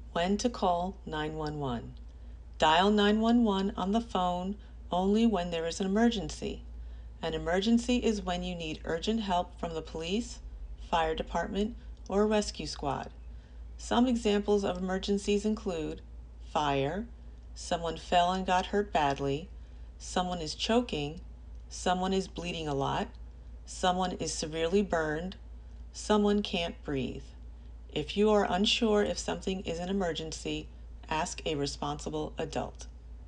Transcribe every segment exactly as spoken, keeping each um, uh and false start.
When to call nine one one. Dial nine one one on the phone only when there is an emergency. An emergency is when you need urgent help from the police, fire department, or rescue squad. Some examples of emergencies include fire, someone fell and got hurt badly, someone is choking, someone is bleeding a lot, someone is severely burned, someone can't breathe. If you are unsure if something is an emergency, ask a responsible adult.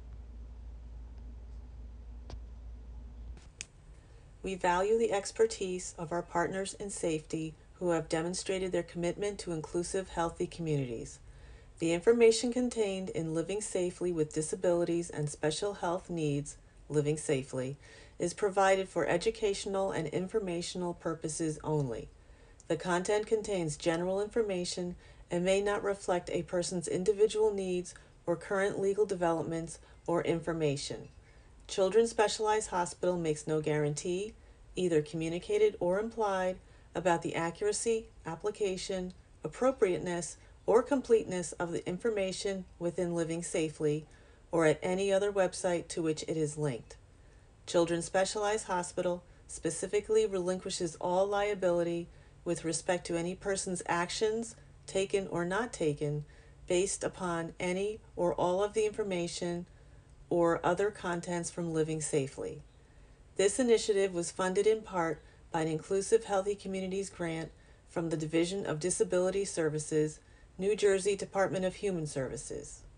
We value the expertise of our partners in safety who have demonstrated their commitment to inclusive, healthy communities. The information contained in Living Safely with Disabilities and Special Health Needs, Living Safely, is provided for educational and informational purposes only. The content contains general information and may not reflect a person's individual needs or current legal developments or information. Children's Specialized Hospital makes no guarantee, either communicated or implied, about the accuracy, application, appropriateness, or completeness of the information within Living Safely or at any other website to which it is linked. Children's Specialized Hospital specifically relinquishes all liability with respect to any person's actions, taken or not taken, based upon any or all of the information or other contents from Living Safely. This initiative was funded in part by an Inclusive Healthy Communities grant from the Division of Disability Services, New Jersey Department of Human Services.